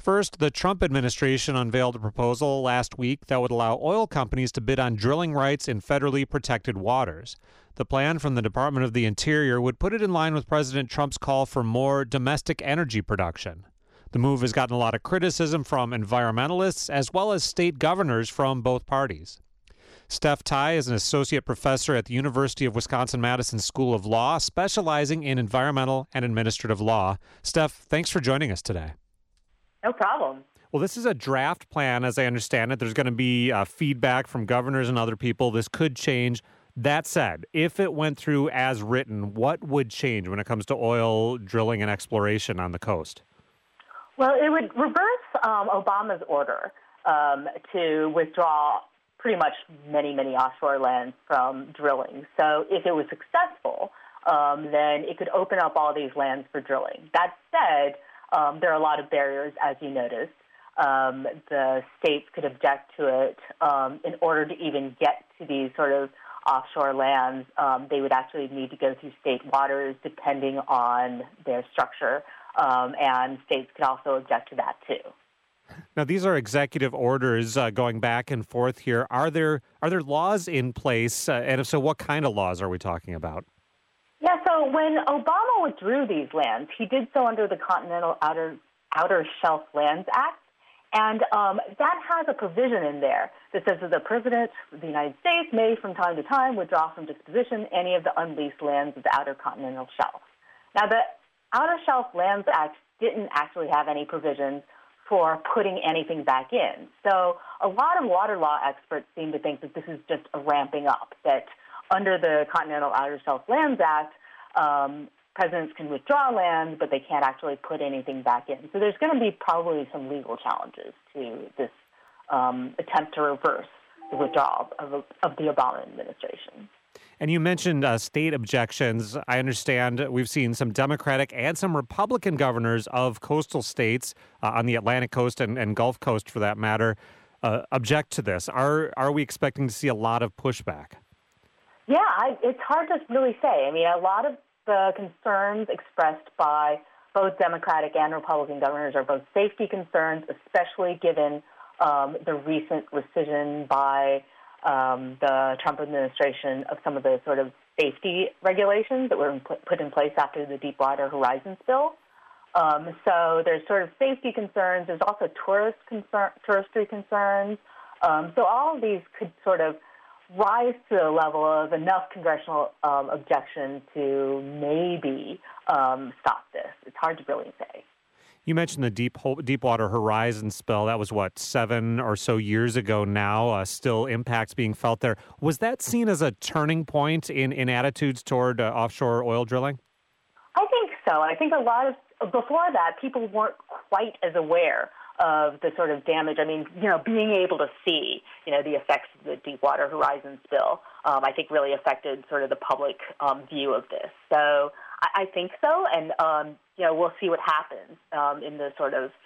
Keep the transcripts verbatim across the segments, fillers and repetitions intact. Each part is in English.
First, the Trump administration unveiled a proposal last week that would allow oil companies to bid on drilling rights in federally protected waters. The plan from the Department of the Interior would put it in line with President Trump's call for more domestic energy production. The move has gotten a lot of criticism from environmentalists as well as state governors from both parties. Steph Tai is an associate professor at the University of Wisconsin-Madison School of Law, specializing in environmental and administrative law. Steph, thanks for joining us today. No problem. Well, this is a draft plan, as I understand it. There's going to be uh, feedback from governors and other people. This could change. That said, if it went through as written, what would change when it comes to oil drilling and exploration on the coast? Well, it would reverse um, Obama's order um, to withdraw pretty much many, many offshore lands from drilling. So if it was successful, um, then it could open up all these lands for drilling. That said, um, there are a lot of barriers, as you noticed. Um, the states could object to it. Um, in order to even get to these sort of offshore lands, um, they would actually need to go through state waters depending on their structure, um, and states could also object to that too. Now, these are executive orders uh, going back and forth here. Are there are there laws in place? Uh, and if so, what kind of laws are we talking about? Yeah, so when Obama withdrew these lands, he did so under the Continental Outer, Outer Shelf Lands Act. And um, that has a provision in there that says that the President of the United States may, from time to time, withdraw from disposition any of the unleased lands of the Outer Continental Shelf. Now, the Outer Shelf Lands Act didn't actually have any provisions for putting anything back in. So a lot of water law experts seem to think that this is just a ramping up, that under the Continental Outer Shelf Lands Act, um, presidents can withdraw land, but they can't actually put anything back in. So there's going to be probably some legal challenges to this um, attempt to reverse the withdrawal of, of the Obama administration. And you mentioned uh, state objections. I understand we've seen some Democratic and some Republican governors of coastal states uh, on the Atlantic coast and, and Gulf Coast, for that matter, uh, object to this. Are are we expecting to see a lot of pushback? Yeah, I, it's hard to really say. I mean, a lot of the concerns expressed by both Democratic and Republican governors are both safety concerns, especially given um, the recent rescission by um, the Trump administration of some of the sort of safety regulations that were in, put in place after the Deepwater Horizon spill. Um, so there's sort of safety concerns. There's also tourist concern, touristy concerns. Um, so all of these could sort of rise to the level of enough congressional um, objection to maybe um, stop this. It's hard to really say. You mentioned the Deep Deepwater Horizon spill. That was, what, seven or so years ago now, uh, still impacts being felt there. Was that seen as a turning point in, in attitudes toward uh, offshore oil drilling? I think so. I think a lot of, before that, people weren't quite as aware of the sort of damage. I mean, you know, being able to see, you know, the effects of the Deepwater Horizon spill, um, I think really affected sort of the public um, view of this. So I, I think so, and, um, you know, we'll see what happens um, in the sort of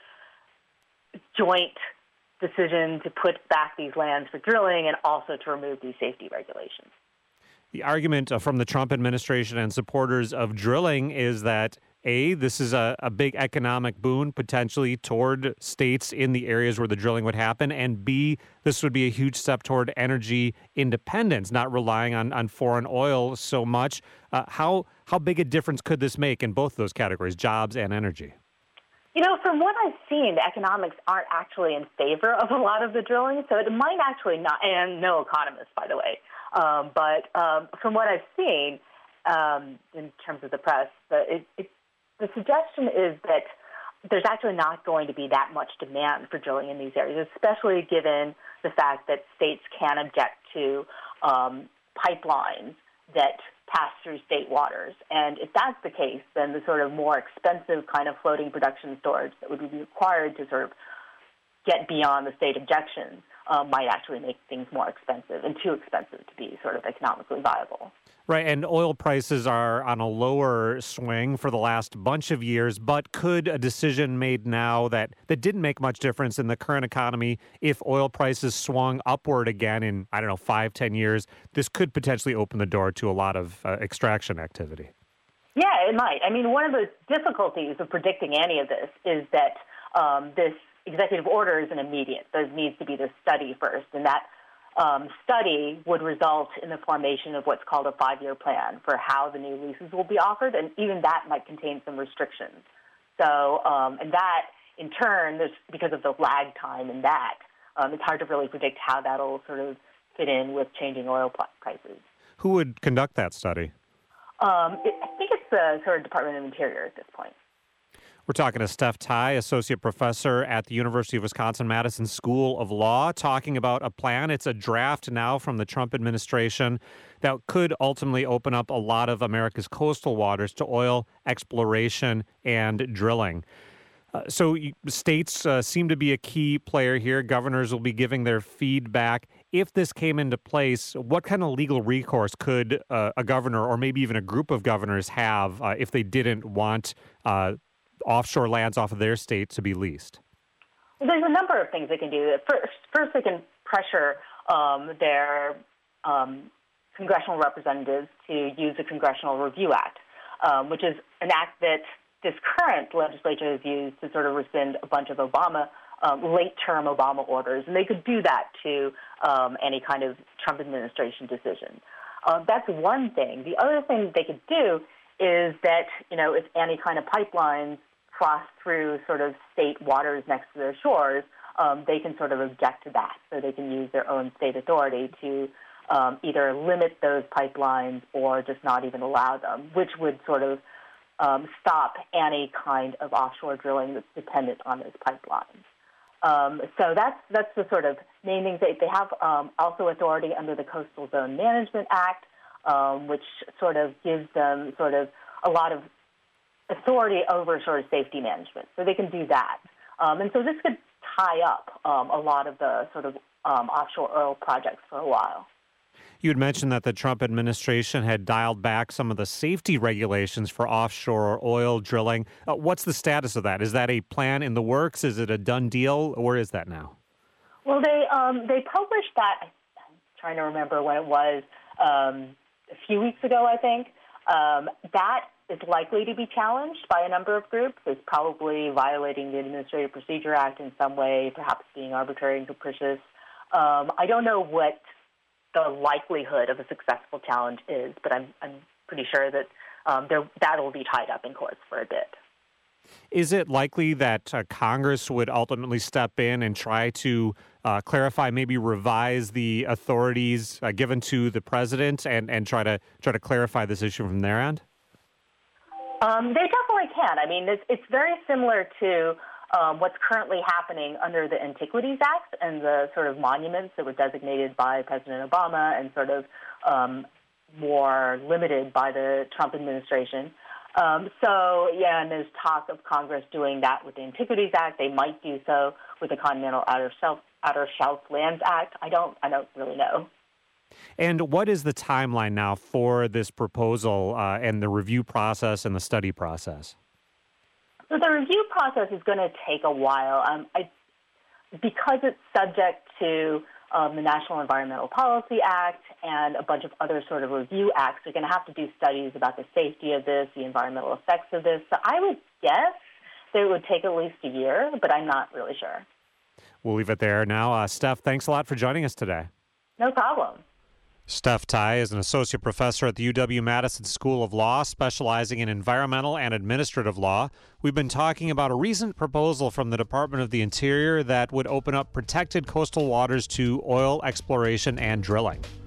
joint decision to put back these lands for drilling and also to remove these safety regulations. The argument uh, from the Trump administration and supporters of drilling is that A, this is a, a big economic boon potentially toward states in the areas where the drilling would happen, and B, this would be a huge step toward energy independence, not relying on, on foreign oil so much. Uh, how how big a difference could this make in both those categories, jobs and energy? You know, from what I've seen, the economics aren't actually in favor of a lot of the drilling, so it might actually not, and no economist, by the way, um, but um, from what I've seen um, in terms of the press, the, it, it The suggestion is that there's actually not going to be that much demand for drilling in these areas, especially given the fact that states can object to um, pipelines that pass through state waters. And if that's the case, then the sort of more expensive kind of floating production storage that would be required to sort of get beyond the state objections um, might actually make things more expensive and too expensive to be sort of economically viable. Right, and oil prices are on a lower swing for the last bunch of years, but could a decision made now that, that didn't make much difference in the current economy, if oil prices swung upward again in, I don't know, five, ten years, this could potentially open the door to a lot of uh, extraction activity? Yeah, it might. I mean, one of the difficulties of predicting any of this is that um, this executive order isn't immediate. There needs to be this study first, and that um, study would result in the formation of what's called a five-year plan for how the new leases will be offered, and even that might contain some restrictions. So, um, and that, in turn, there's, because of the lag time in that, um, it's hard to really predict how that'll sort of fit in with changing oil prices. Who would conduct that study? Um, it, I think it's the sort of Department of Interior at this point. We're talking to Steph Tai, Associate Professor at the University of Wisconsin-Madison School of Law, talking about a plan. It's a draft now from the Trump administration that could ultimately open up a lot of America's coastal waters to oil exploration and drilling. Uh, so states uh, seem to be a key player here. Governors will be giving their feedback. If this came into place, what kind of legal recourse could uh, a governor or maybe even a group of governors have uh, if they didn't want uh, offshore lands off of their state to be leased? Well, there's a number of things they can do. First, first they can pressure um, their um, congressional representatives to use the Congressional Review Act, um, which is an act that this current legislature has used to sort of rescind a bunch of Obama, um, late-term Obama orders, and they could do that to um, any kind of Trump administration decision. Uh, that's one thing. The other thing they could do is that, you know, if any kind of pipelines cross through sort of state waters next to their shores, um, they can sort of object to that. So they can use their own state authority to um, either limit those pipelines or just not even allow them, which would sort of um, stop any kind of offshore drilling that's dependent on those pipelines. Um, so that's that's the sort of main things. They, they have um, also authority under the Coastal Zone Management Act, um, which sort of gives them sort of a lot of authority over sort of safety management. So they can do that. Um, and so this could tie up um, a lot of the sort of um, offshore oil projects for a while. You had mentioned that the Trump administration had dialed back some of the safety regulations for offshore oil drilling. Uh, what's the status of that? Is that a plan in the works? Is it a done deal? Where is that now? Well, they um, they published that, I'm trying to remember when it was, um, a few weeks ago, I think. Um, that is likely to be challenged by a number of groups. It's probably violating the Administrative Procedure Act in some way, perhaps being arbitrary and capricious. Um, I don't know what the likelihood of a successful challenge is, but I'm I'm pretty sure that um, there, that will be tied up in courts for a bit. Is it likely that uh, Congress would ultimately step in and try to uh, clarify, maybe revise the authorities uh, given to the president, and, and try to try to clarify this issue from their end? Um, they definitely can. I mean, it's, it's very similar to um, what's currently happening under the Antiquities Act and the sort of monuments that were designated by President Obama and sort of um, more limited by the Trump administration. Um, so, yeah, and there's talk of Congress doing that with the Antiquities Act. They might do so with the Continental Outer Shelf, Outer Shelf Lands Act. I don't, I don't really know. And what is the timeline now for this proposal uh, and the review process and the study process? So the review process is going to take a while. Um, I, because it's subject to um, the National Environmental Policy Act and a bunch of other sort of review acts, they're going to have to do studies about the safety of this, the environmental effects of this. So I would guess that it would take at least a year, but I'm not really sure. We'll leave it there now. Uh, Steph, thanks a lot for joining us today. No problem. Steph Tai is an associate professor at the U W-Madison School of Law, specializing in environmental and administrative law. We've been talking about a recent proposal from the Department of the Interior that would open up protected coastal waters to oil exploration and drilling.